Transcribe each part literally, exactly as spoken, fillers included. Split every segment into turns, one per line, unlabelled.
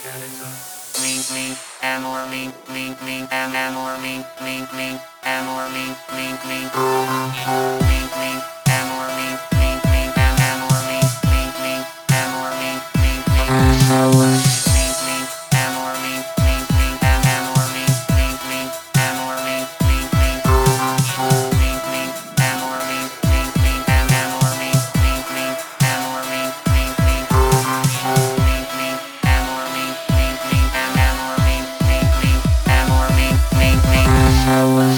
Me, me, amor, me, me, me, am, amor, me, me, me, amor, me, me, me, me, me, amor, me, me, me, am, amor, me, me, me, amor, me, me, me, me, me, amor, me, me, me, am, amor, me, me, me, amor, me, me, me, me, me, amor, me, me, me, am, amor, me, me, me, amor, me, me, me, me, me, amor, me, me, me, am, amor, me, me, me, amor, me, me, me, me, me, amor, me, me,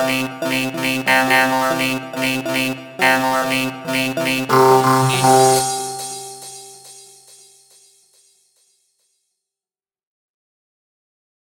amor, me, me, me, amor, me, me, me.